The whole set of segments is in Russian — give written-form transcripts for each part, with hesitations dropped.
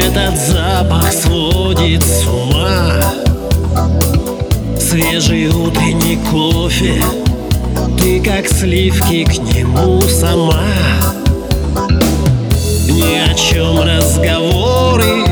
Этот запах сводит с ума. Свежий утренний кофе, ты как сливки к нему сама. Ни о чем разговоры,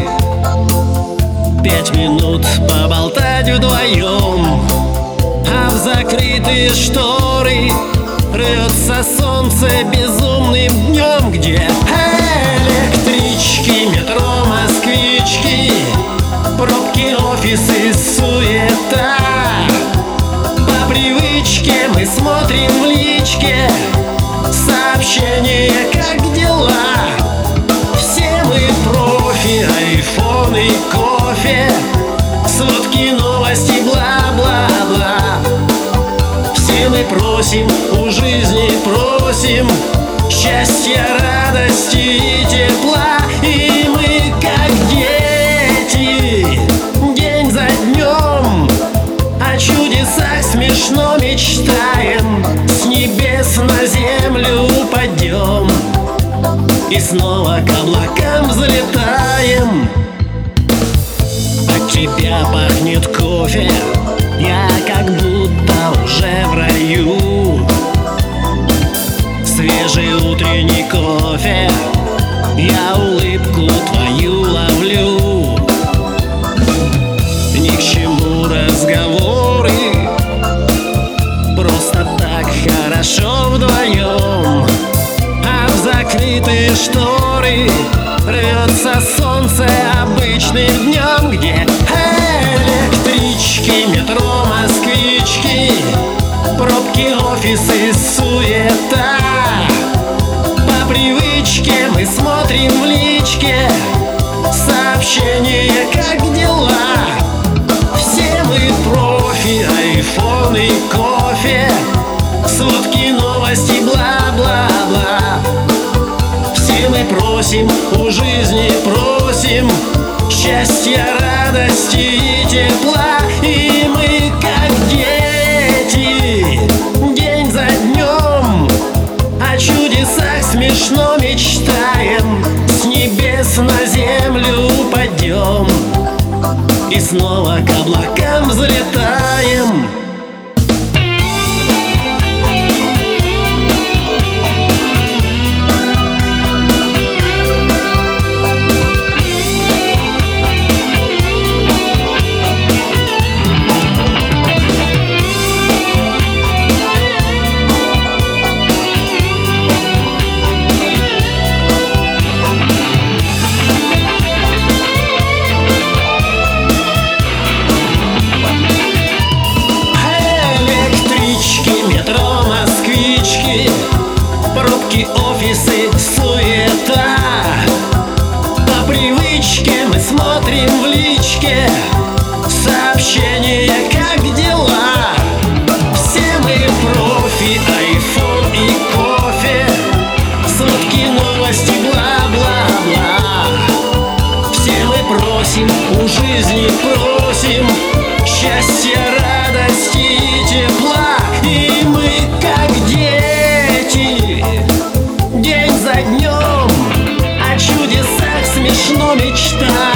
5 минут поболтать вдвоем, а в закрытые шторы рвется солнце безумным днем, где электрички, метро, москвички, пробки, офисы, суета. По привычке мы смотрим в личке сообщения, как дела. Все мы профи, айфон и кофе, сводки, новости, бла-бла-бла. Все мы просим у жизни, просим счастья, радости и тепла. И мы как дети, день за днем о чудесах смешно мечтаем. С небес на землю упадем и снова к облакам взлетаем. От тебя пахнет кофе, я как будто уже в раю. Свежий утренний кофе, я улыбку твою ловлю. Ни к чему разговоры, просто так хорошо вдвоем, а в закрытые шторы рвется солнце обычным днем, где электрички, метро, москвички, пробки, офисы, суета. По привычке мы смотрим в личке сообщения, как дела. Все мы профи, айфон и кофе, сводки, новости, бла-бла-бла. Все мы просим у жизни, просим счастья, радости и тепла. И мы как дети, день за днем о чудесах смешно мечтаем. С небес на землю упадем и снова к облакам взлетаем. Пробки, офисы, суета. По привычке мы смотрим в личке сообщения, как дела. Все мы профи, айфон и кофе, сводки, новости, бла-бла-бла. Все мы просим у жизни, просим счастья, радости и тепла. И мы как дети, день за днем о чудесах смешно мечтаем.